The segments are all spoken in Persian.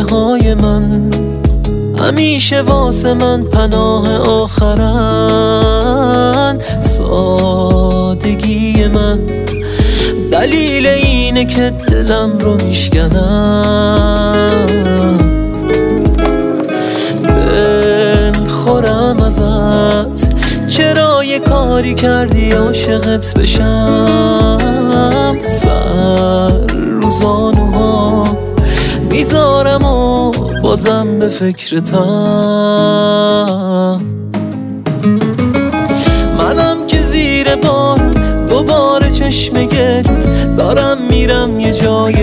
های من همیشه واسه من پناه آخرن. سادگی من دلیل اینه که دلم رو میشکنم. خورم ازت چرا یه کاری کردی عاشقت بشم. سر رو زانوها میذارم و بازم به فکرتم. منم که زیر بار دوباره چشم گرون دارم میرم یه جای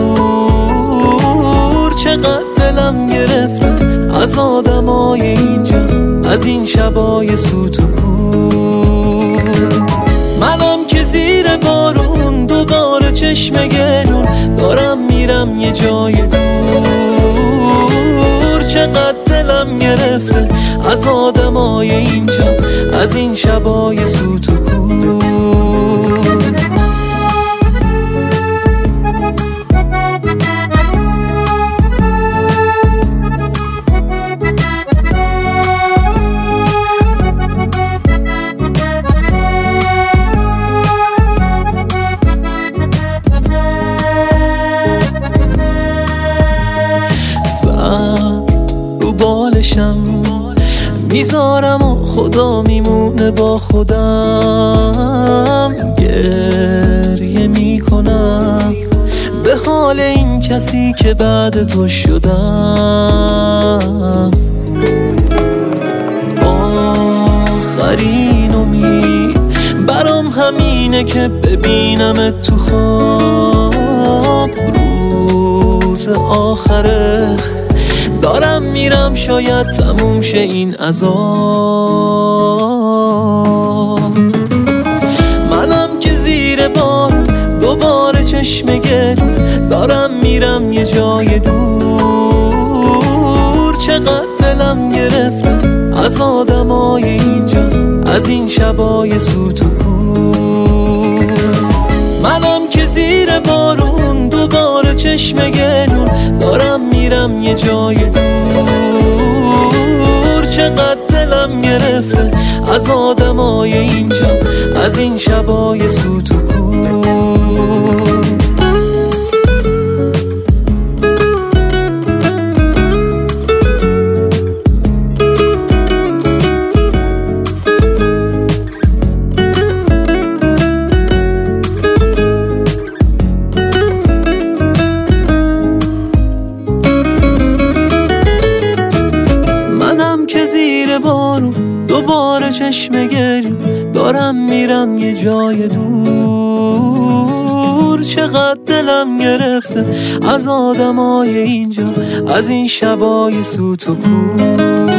دور. چقدر دلم گرفته از آدمای اینجا، از این شبای سوت و کور. منم که زیر بارون دوباره چشم گرون دارم میرم یه جای دور. چقدر دلم گرفته از آدمای اینجا، از این شبای سوت و کور. رو بالشم میذارم و خدا میمونه با خودم. گریه میکنم به حال این کسی که بعد تو شدم. آخرین امید برام همینه که ببینم تو خواب. روز آخره دارم میرم شاید تموم شه این عذاب. منم که زیر بار دوباره چشم گرون دارم میرم یه جای دور. چقدر دلم گرفته از آدمای اینجا، از این شبای سوت و کور. منم که زیر بارون دوباره چشم گرون دارم میرم یه جای دور. چقدر دلم گرفته از آدمای اینجا، از این شبای سوت و کور. زیر بارون دوباره چشم گریم دارم میرم یه جای دور. چقدر دلم گرفته از آدمای اینجا، از این شبای سوت و کور.